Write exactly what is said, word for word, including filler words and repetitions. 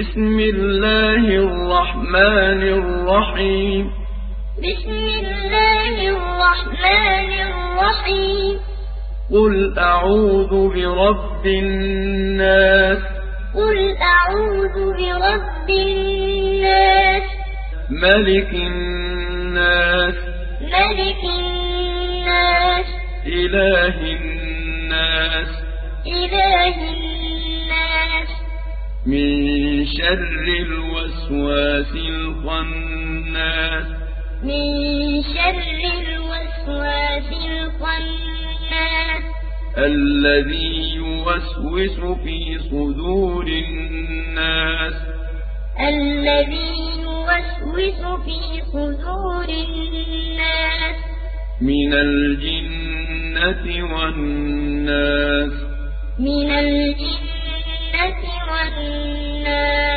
بسم الله الرحمن الرحيم بسم الله الرحمن الرحيم قل أعوذ برب الناس قل أعوذ برب الناس ملك الناس ملك الناس إله الناس إله الناس من شر الوسواس الخناس من شر الوسواس الخناس الذي يوسوس في صدور الناس الذي يوسوس في صدور الناس من الجنة والناس من الجنة والناس